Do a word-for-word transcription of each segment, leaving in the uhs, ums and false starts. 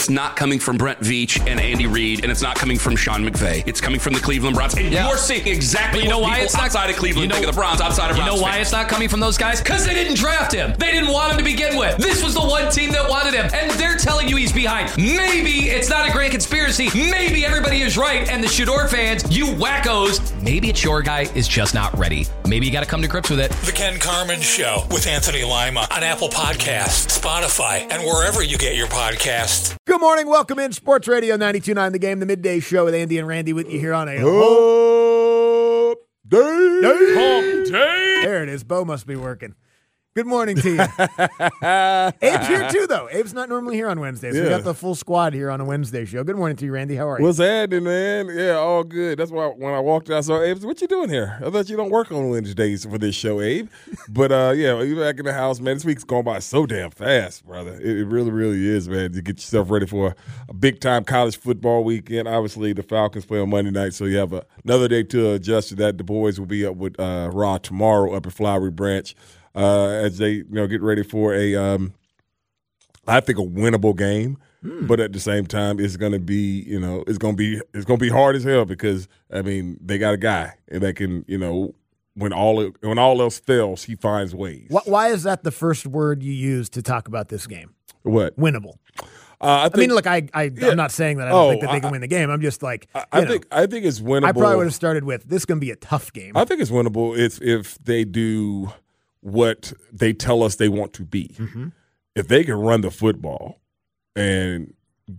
it's not coming from Brent Veach and Andy Reid, and it's not coming from Sean McVay. It's coming from the Cleveland Browns. And yeah. you're seeing exactly but you know what why people it's not, outside of Cleveland you know, think of the Browns, outside of You Browns know why fans. it's not coming from those guys? Because they didn't draft him. They didn't want him to begin with. This was the one team that wanted him, and they're telling you he's behind. Maybe it's not a grand conspiracy. Maybe everybody is right, and the Shador fans, you wackos, maybe it's your guy is just not ready. Maybe you got to come to grips with it. The Ken Carman Show with Anthony Lima on Apple Podcasts, Spotify, and wherever you get your podcasts. Good morning. Welcome in Sports Radio ninety-two point nine The Game, the midday show with Andy and Randy with you here on a Hump Day. day. Hump Day. There it is. Bo must be working. Good morning to you. Abe's here too, though. Abe's not normally here on Wednesdays. Yeah. We got the full squad here on a Wednesday show. Good morning to you, Randy. How are you? What's happening, man? Yeah, all good. That's why when I walked out, I saw Abe. What you doing here? I thought you don't work on Wednesdays for this show, Abe. But uh, yeah, you back in the house, man. This week's going by so damn fast, brother. It, it really, really is, man. You get yourself ready for a big time college football weekend. Obviously, the Falcons play on Monday night, so you have a, another day to adjust to that. The boys will be up with uh, Raw tomorrow up at Flowery Branch. Uh, as they you know get ready for a, um, I think a winnable game, mm. but at the same time it's going to be you know it's going to be it's going to be hard as hell because I mean they got a guy and that can you know when all when all else fails he finds ways. Why is that the first word you use to talk about this game? What winnable? Uh, I, think, I mean, look, I, I yeah. I'm not saying that I don't oh, think that they can I, win the game. I'm just like I, I think know, I think it's winnable. I probably would have started with this is going to be a tough game. I think it's winnable if if they do what they tell us they want to be. Mm-hmm. If they can run the football and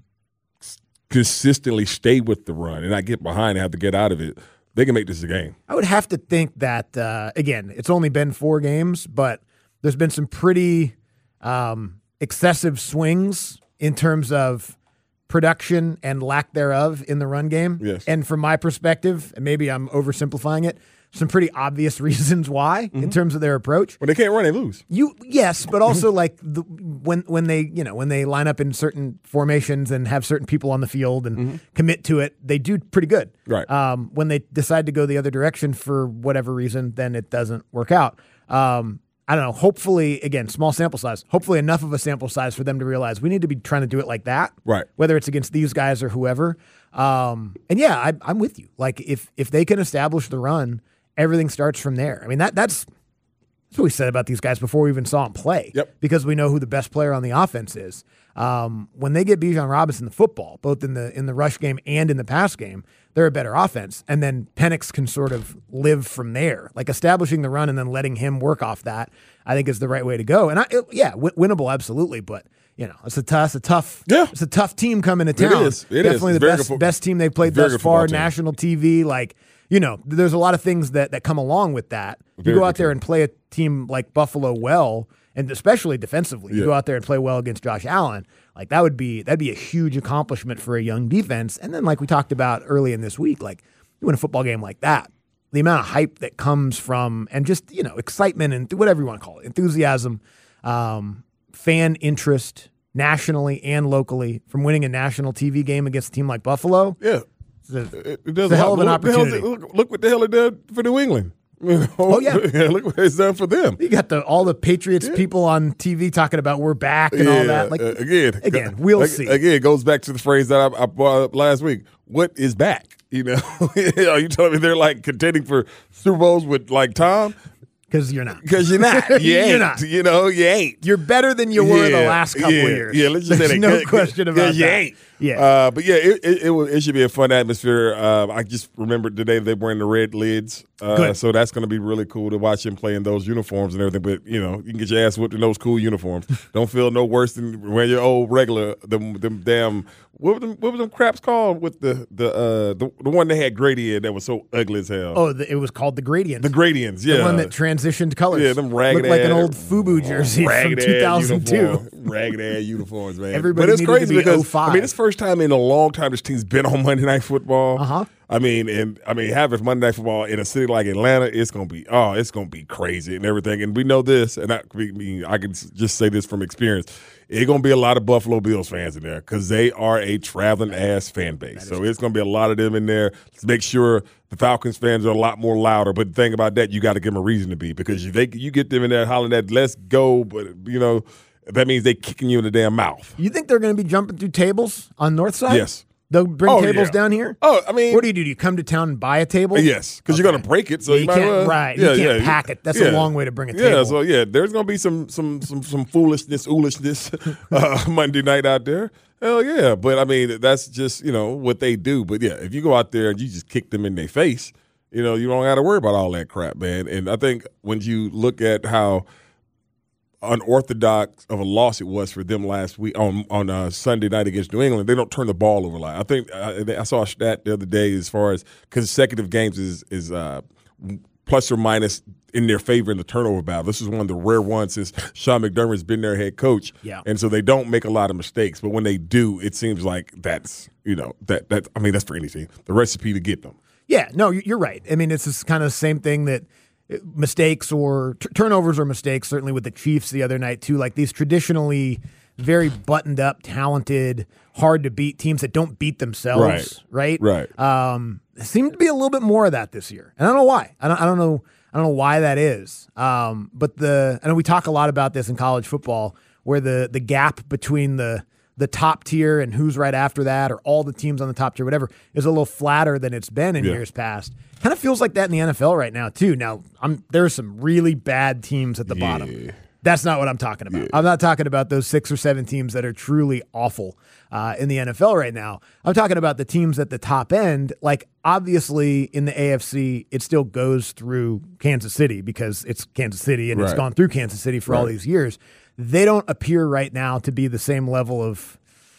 consistently stay with the run and not get behind and have to get out of it, they can make this a game. I would have to think that, uh, again, it's only been four games, but there's been some pretty um, excessive swings in terms of production and lack thereof in the run game. Yes. And from my perspective, and maybe I'm oversimplifying it, some pretty obvious reasons why mm-hmm. in terms of their approach. When they can't run, they lose. You yes, but also like the, when when they you know when they line up in certain formations and have certain people on the field and mm-hmm. commit to it, they do pretty good. Right. Um, when they decide to go the other direction for whatever reason, then it doesn't work out. Um, I don't know. Hopefully, again, small sample size. Hopefully, enough of a sample size for them to realize we need to be trying to do it like that. Right. Whether it's against these guys or whoever. Um, and yeah, I, I'm with you. Like if if they can establish the run, everything starts from there. I mean, that that's, that's what we said about these guys before we even saw them play. Yep. Because we know who the best player on the offense is. Um, when they get Bijan Robinson the football, both in the in the rush game and in the pass game, they're a better offense. And then Penix can sort of live from there. Like establishing the run and then letting him work off that, I think is the right way to go. And I, it, yeah, w- winnable, absolutely. But you know, it's a tough, it's a tough, yeah. it's a tough team coming to town. It is. It Definitely is. the Very best good, best team they've played thus far. National T V, like. You know, there's a lot of things that, that come along with that. You Very go out there team. and play a team like Buffalo well, and especially defensively, yeah. you go out there and play well against Josh Allen. Like that would be that'd be a huge accomplishment for a young defense. And then, like we talked about early in this week, like you win a football game like that, the amount of hype that comes from and just you know excitement and whatever you want to call it, enthusiasm, um, fan interest nationally and locally from winning a national T V game against a team like Buffalo. Yeah. It's a, it, it it's a hell of an look, opportunity. Look, look what the hell it did for New England. You know? Oh, yeah. yeah. Look what it's done for them. You got the all the Patriots yeah. people on T V talking about we're back and yeah. all that. Like uh, again, again, we'll like, see. Again, it goes back to the phrase that I, I brought up last week. What is back? You know, are you telling me they're like contending for Super Bowls with like Tom? Because you're not. Because you're not. You ain't. You're not. You know, you ain't. You're better than you were yeah, the last couple yeah, of years. Yeah, let's just There's say that. no Good, question about you that. ain't. Yeah. Uh, but yeah, it it, it, will, it should be a fun atmosphere. Uh, I just remembered today they're wearing the red lids. Uh, Good. So that's going to be really cool to watch him play in those uniforms and everything. But, you know, you can get your ass whipped in those cool uniforms. Don't feel no worse than when your old regular, them, them damn, what were them, what were them craps called with the, the, uh, the, the one they had Grady in that was so ugly as hell. Oh, the, it was called the Gradient. The Gradients, yeah. The one that transitioned colors. Yeah, them ragged Looked like an ass- old FUBU jersey from two thousand two. Ragged ass uniforms, man. Everybody but it's needed crazy to be because oh five. I mean, it's the first time in a long time this team's been on Monday Night Football. Uh-huh. I mean, and I mean, having Monday Night Football in a city like Atlanta, it's gonna be oh, it's gonna be crazy and everything. And we know this, and I, I mean, I can just say this from experience. It's gonna be a lot of Buffalo Bills fans in there because they are a traveling ass fan base. So it's gonna be a lot of them in there. Let's make sure the Falcons fans are a lot more louder. But the thing about that, you got to give them a reason to be because you they you get them in there hollering that "Let's go," but you know. that means they kicking you in the damn mouth. You think they're going to be jumping through tables on North Side? Yes. They'll bring oh, tables yeah. down here? Oh, I mean. What do you do? Do you come to town and buy a table? Yes, because okay. you're going to break it, so yeah, you, you might can't, well. Right, Yeah, you can't yeah, pack it. That's yeah. a long way to bring a table. Yeah, so yeah, there's going to be some some some some foolishness, oolishness uh, Monday night out there. Hell yeah, but I mean, that's just, you know, what they do. But yeah, if you go out there and you just kick them in their face, you know, you don't got to worry about all that crap, man. And I think when you look at how unorthodox of a loss it was for them last week on on uh, Sunday night against New England, they don't turn the ball over a lot. I think uh, I saw a stat the other day as far as consecutive games is is uh, plus or minus in their favor in the turnover battle. This is one of the rare ones since Sean McDermott's been their head coach. Yeah. And so they don't make a lot of mistakes, but when they do, it seems like that's, you know, that that I mean, that's for anything. The recipe to get them. Yeah, no, you're right. I mean, it's this kind of same thing that mistakes or t- turnovers or mistakes, certainly with the Chiefs the other night too, like these traditionally very buttoned up, talented, hard to beat teams that don't beat themselves, right? Right. right. Um, there seemed to be a little bit more of that this year. And I don't know why. I don't, I don't know. I don't know why that is. Um, but the, I know we talk a lot about this in college football where the, the gap between the, the top tier and who's right after that, or all the teams on the top tier, whatever, is a little flatter than it's been in yeah. years past. Kind of feels like that in the N F L right now, too. Now, I'm, there are some really bad teams at the yeah. bottom. That's not what I'm talking about. Yeah. I'm not talking about those six or seven teams that are truly awful uh, in the N F L right now. I'm talking about the teams at the top end. Like, obviously, in the A F C, it still goes through Kansas City because it's Kansas City and right. it's gone through Kansas City for right. all these years. They don't appear right now to be the same level of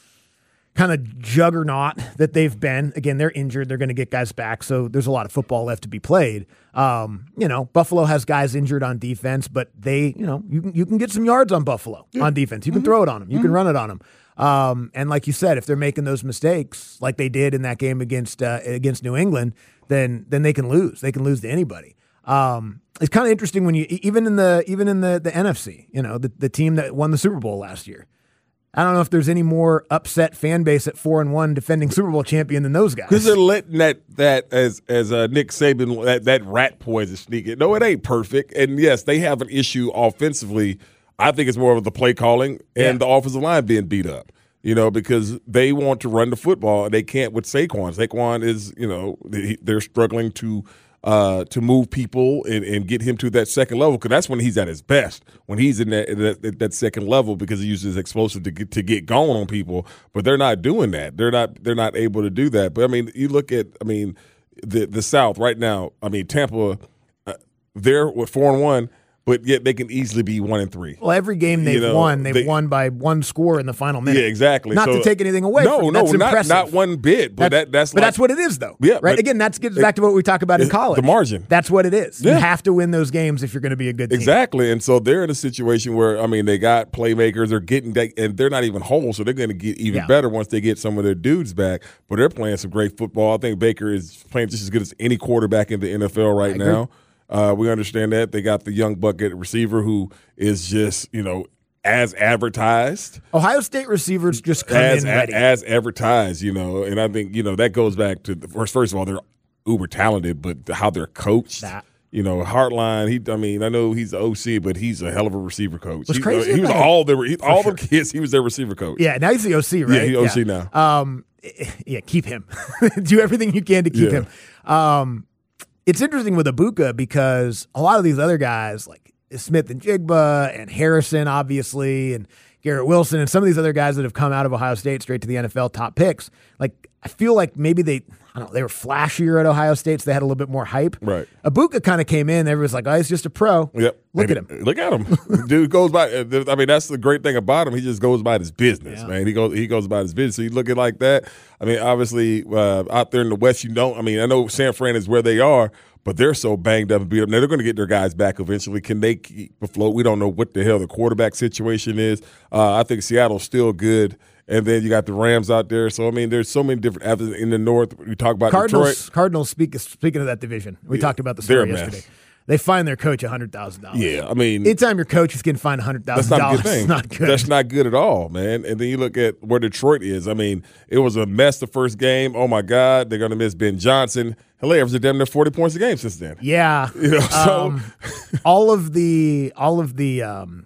kind of juggernaut that they've been. Again, they're injured. They're going to get guys back, so there's a lot of football left to be played. Um, you know, Buffalo has guys injured on defense, but they, you know, you can you can get some yards on Buffalo yeah. on defense. You can mm-hmm. throw it on them. You mm-hmm. can run it on them. Um, and like you said, if they're making those mistakes like they did in that game against uh, against New England, then then they can lose. They can lose to anybody. Um, it's kind of interesting when you even in the even in the, the N F C, you know, the, the team that won the Super Bowl last year. I don't know if there's any more upset fan base at four and one defending Super Bowl champion than those guys. Because they're letting that that as as uh, Nick Saban that, that rat poison sneak in. No, it ain't perfect. And yes, they have an issue offensively. I think it's more of the play calling and yeah. the offensive line being beat up. You know, because they want to run the football and they can't with Saquon. Saquon is, you know, they're struggling to. Uh, to move people and, and get him to that second level, because that's when he's at his best, when he's in that, that that second level, because he uses explosive to get to get going on people. But they're not doing that. They're not they're not able to do that. But I mean, you look at I mean the the South right now. I mean Tampa, uh, they're with four and one. But yet they can easily be one and three. Well, every game they've you know, won, they've they, won by one score in the final minute. Yeah, exactly. Not so, to take anything away. No, from no, that's not impressive. not one bit. But that's, that, that's but like, that's what it is, though. Yeah, right. Again, that gets back to what we talk about in college. The margin. That's what it is. Yeah. You have to win those games if you're going to be a good team. Exactly. And so they're in a situation where I mean they got playmakers. They're getting and they're not even whole, so they're going to get even yeah. better once they get some of their dudes back. But they're playing some great football. I think Baker is playing just as good as any quarterback in the N F L right I now. Agree. Uh, we understand that. They got the young bucket receiver who is just, you know, as advertised. Ohio State receivers just come as, in ready. As advertised, you know, and I think, you know, that goes back to, the first, first of all, they're uber talented, but how they're coached. That. You know, Hartline, he, I mean, I know he's the O C, but he's a hell of a receiver coach. What's he, crazy he was about all the he, all sure. the kids, he was their receiver coach. Yeah, now he's the O C, right? Yeah, he's O C yeah. now. Um, yeah, keep him. Do everything you can to keep yeah. him. Um, It's interesting with Ibuka because a lot of these other guys, like Smith and Jigba and Harrison, obviously, and Garrett Wilson, and some of these other guys that have come out of Ohio State straight to the N F L top picks, like I feel like maybe they, I don't know, they were flashier at Ohio State, so they had a little bit more hype. Right. Ibuka kind of came in, everyone's like, oh, he's just a pro. Yep. Look and at him. Look at him. Dude goes by, I mean, that's the great thing about him. He just goes by his business, yeah. man. He goes he goes by his business. So you look at it like that. I mean, obviously, uh, out there in the West, you don't, I mean, I know San Fran is where they are, but they're so banged up and beat up. Now, they're going to get their guys back eventually. Can they keep afloat? We don't know what the hell the quarterback situation is. Uh, I think Seattle's still good. And then you got the Rams out there. So, I mean, there's so many different avenues in the North. We talk about Cardinals, Detroit. Cardinals, speak, speaking of that division, we yeah, talked about the story yesterday. Mess. They fine their coach one hundred thousand dollars. Yeah, I mean. Anytime your coach is getting fined one hundred thousand dollars, that's not a good thing. Not good. That's not good at all, man. And then you look at where Detroit is. I mean, it was a mess the first game. Oh, my God. They're going to miss Ben Johnson. Hell, they averaged damn near forty points a game since then. Yeah. You know, so. Um, all of the, all of the, um,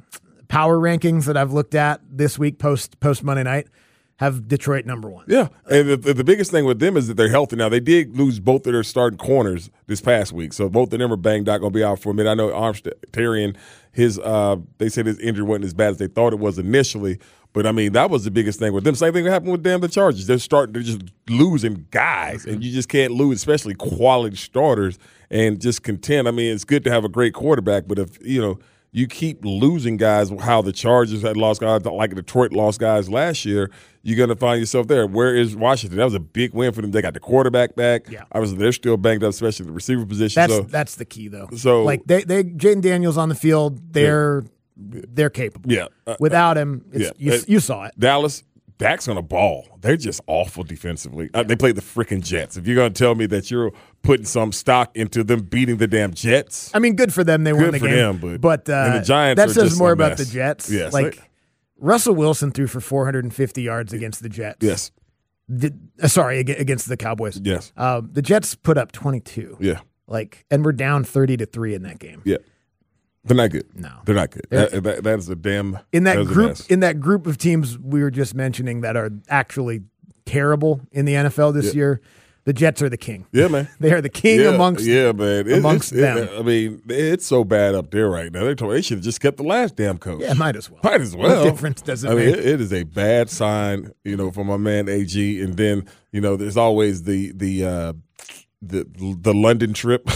power rankings that I've looked at this week post post Monday night have Detroit number one. Yeah, and the, the biggest thing with them is that they're healthy now. They did lose both of their starting corners this past week, so both of them are banged out, going to be out for a minute. I know Armstead, his uh, they said his injury wasn't as bad as they thought it was initially. But, I mean, that was the biggest thing with them. Same thing that happened with damn the Chargers. They're starting, they're just losing guys, and you just can't lose, especially quality starters, and just contend. I mean, it's good to have a great quarterback, but if, you know, you keep losing guys, how the Chargers had lost guys, like Detroit lost guys last year, you're going to find yourself there. Where is Washington? That was a big win for them. They got the quarterback back. Yeah. Obviously, they're still banged up, especially the receiver position. That's so, that's the key, though. So, like, they, they Jaden Daniels on the field, they're – they're capable. Yeah. Uh, Without him, it's, yeah. you, Uh, you saw it. Dallas, Dak's going to ball. They're just awful defensively. Uh, they played the freaking Jets. If you're going to tell me that you're putting some stock into them beating the damn Jets. I mean, good for them. They good won the for game. Them, but but uh, and the Giants that are says just more a about mess. the Jets. Yes. Like, they, Russell Wilson threw for four hundred fifty yards against the Jets. Yes. Did, uh, sorry, ag- against the Cowboys. Yes. Um, the Jets put up twenty-two. Yeah. Like, and we're down thirty to three in that game. Yeah. They're not good. No. They're not good. That, that, that is a damn in that, that group in that group of teams we were just mentioning that are actually terrible in the N F L this yeah. year. The Jets are the king. Yeah, man. They are the king yeah, amongst yeah, man. It, amongst it's, them. It, I mean, it's so bad up there right now. They told they should have just kept the last damn coach. Yeah, might as well. Might as well. What difference does it I make? mean, it, it is a bad sign, you know, for my man A G. And then, you know, there's always the the uh, the the London trip,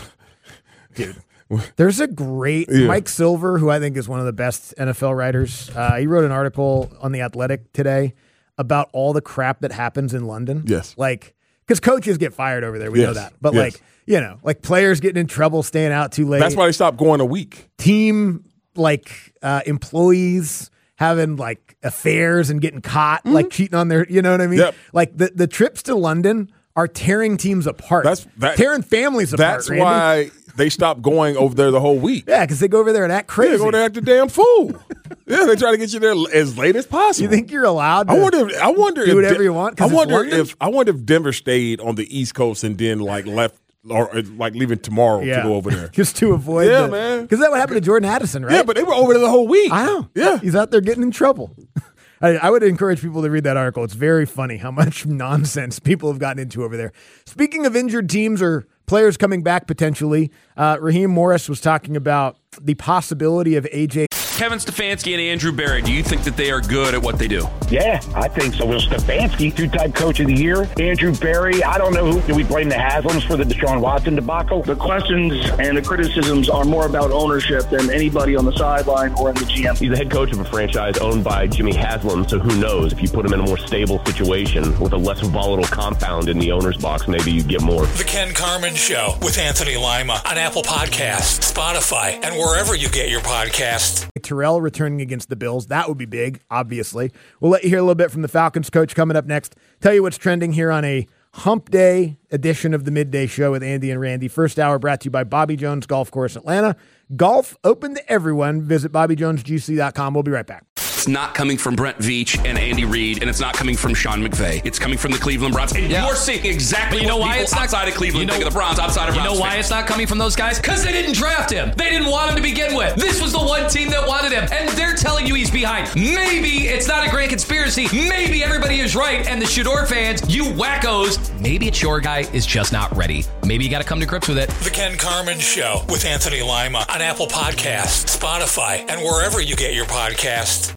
dude. There's a great yeah. Mike Silver, who I think is one of the best N F L writers. Uh, he wrote an article on The Athletic today about all the crap that happens in London. Yes. Like, because coaches get fired over there. We yes. know that. But, yes. like, you know, like players getting in trouble, staying out too late. That's why they stopped going a week. Team, like, uh, employees having, like, affairs and getting caught, mm-hmm. like, cheating on their, you know what I mean? Yep. Like, the, the trips to London are tearing teams apart. That's that, tearing families apart. That's Randy. why they stopped going over there the whole week. Yeah, because they go over there and act crazy. Yeah, they go there act a damn fool. Yeah, they try to get you there as late as possible. You think you're allowed to I wonder if, I wonder do if whatever De- you want? I wonder London? if I wonder if Denver stayed on the East Coast and then like left or like leaving tomorrow yeah. to go over there. Just to avoid Yeah, the, man. Because that would happen to Jordan Addison, right? Yeah, but they were over there the whole week. I know. Yeah. He's out there getting in trouble. I, I would encourage people to read that article. It's very funny how much nonsense people have gotten into over there. Speaking of injured teams or players coming back potentially, uh, Raheem Morris was talking about the possibility of A J. Kevin Stefanski and Andrew Berry, do you think that they are good at what they do? Yeah, I think so. Well, Stefanski, two-time coach of the year. Andrew Berry, I don't know who. Do we blame the Haslams for the Deshaun Watson debacle? The questions and the criticisms are more about ownership than anybody on the sideline or in the G M. He's the head coach of a franchise owned by Jimmy Haslam, so who knows? If you put him in a more stable situation with a less volatile compound in the owner's box, maybe you get more. The Ken Carman Show with Anthony Lima on Apple Podcasts, Spotify, and wherever you get your podcasts. Terrell returning against the Bills. That would be big, obviously. We'll let you hear a little bit from the Falcons coach coming up next. Tell you what's trending here on a hump day edition of the Midday Show with Andy and Randy. First hour brought to you by Bobby Jones Golf Course Atlanta. Golf open to everyone. Visit bobby jones g c dot com. We'll be right back. It's not coming from Brent Veach and Andy Reid, and it's not coming from Sean McVay. It's coming from the Cleveland Browns. And yeah. you're seeing exactly you know what why people it's not, outside of Cleveland you know, think of the Browns, outside of You Browns know why fans. it's not coming from those guys? Because they didn't draft him. They didn't want him to begin with. This was the one team that wanted him, and they're telling you he's behind. Maybe it's not a grand conspiracy. Maybe everybody is right, and the Shador fans, you wackos, maybe it's your guy is just not ready. Maybe you got to come to grips with it. The Ken Carman Show with Anthony Lima on Apple Podcasts, Spotify, and wherever you get your podcasts.